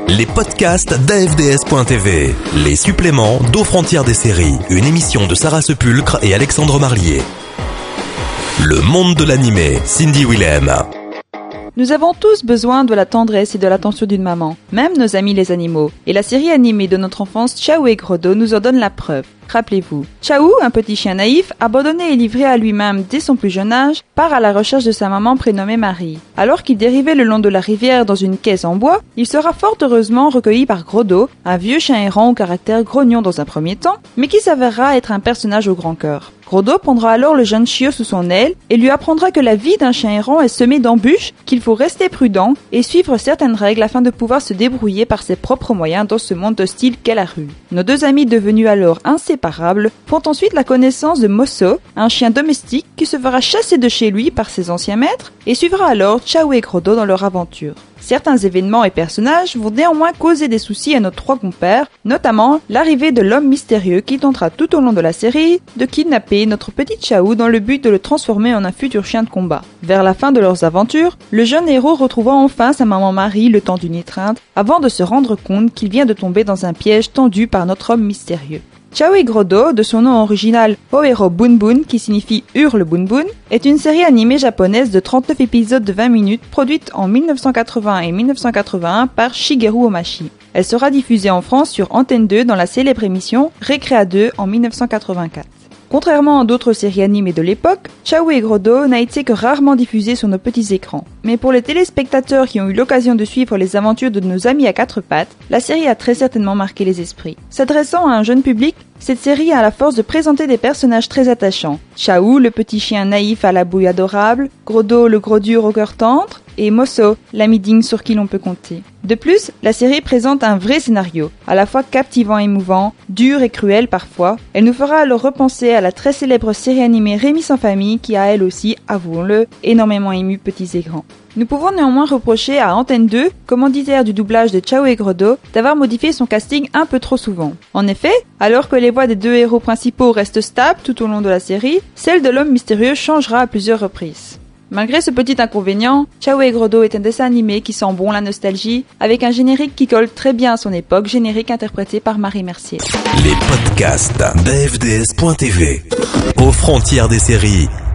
Les podcasts d'AFDS.tv, les suppléments d'Aux frontières des séries, une émission de Sarah Sepulcre et Alexandre Marlier. Le monde de l'animé, Cindy Willem. Nous avons tous besoin de la tendresse et de l'attention d'une maman, même nos amis les animaux. Et la série animée de notre enfance Ciao et Grodo nous en donne la preuve. Rappelez-vous, Ciao, un petit chien naïf, abandonné et livré à lui-même dès son plus jeune âge, part à la recherche de sa maman prénommée Marie. Alors qu'il dérivait le long de la rivière dans une caisse en bois, il sera fort heureusement recueilli par Grodo, un vieux chien errant au caractère grognon dans un premier temps, mais qui s'avérera être un personnage au grand cœur. Grodo prendra alors le jeune chiot sous son aile et lui apprendra que la vie d'un chien errant est semée d'embûches, qu'il faut rester prudent et suivre certaines règles afin de pouvoir se débrouiller par ses propres moyens dans ce monde hostile qu'est la rue. Nos deux amis devenus alors inséparables font ensuite la connaissance de Mosso, un chien domestique qui se fera chasser de chez lui par ses anciens maîtres et suivra alors Ciao et Grodo dans leur aventure. Certains événements et personnages vont néanmoins causer des soucis à nos trois compères, notamment l'arrivée de l'homme mystérieux qui tentera tout au long de la série de kidnapper notre petit Ciao dans le but de le transformer en un futur chien de combat. Vers la fin de leurs aventures, le jeune héros retrouvera enfin sa maman Marie le temps d'une étreinte, avant de se rendre compte qu'il vient de tomber dans un piège tendu par notre homme mystérieux. Ciao et Grodo, de son nom original Oero Boon Boon, qui signifie Hurle Boon Boon, est une série animée japonaise de 39 épisodes de 20 minutes, produite en 1980 et 1981 par Shigeru Omashi. Elle sera diffusée en France sur Antenne 2 dans la célèbre émission Récréa 2 en 1984. Contrairement à d'autres séries animées de l'époque, Ciao et Grodo n'a été que rarement diffusé sur nos petits écrans. Mais pour les téléspectateurs qui ont eu l'occasion de suivre les aventures de nos amis à quatre pattes, la série a très certainement marqué les esprits. S'adressant à un jeune public, cette série a la force de présenter des personnages très attachants. Ciao, le petit chien naïf à la bouille adorable, Grodo, le gros dur au cœur tendre, et Mosso, l'ami digne sur qui l'on peut compter. De plus, la série présente un vrai scénario, à la fois captivant et émouvant, dur et cruel parfois. Elle nous fera alors repenser à la très célèbre série animée Rémi sans famille qui a elle aussi, avouons-le, énormément ému petits et grands. Nous pouvons néanmoins reprocher à Antenne 2, commanditaire du doublage de Ciao et Grodo, d'avoir modifié son casting un peu trop souvent. En effet, alors que les voix des deux héros principaux restent stables tout au long de la série, celle de l'homme mystérieux changera à plusieurs reprises. Malgré ce petit inconvénient, Ciao et Grodo est un dessin animé qui sent bon la nostalgie, avec un générique qui colle très bien à son époque, générique interprété par Marie Mercier. Les podcasts d'AFDS.tv, Aux frontières des séries.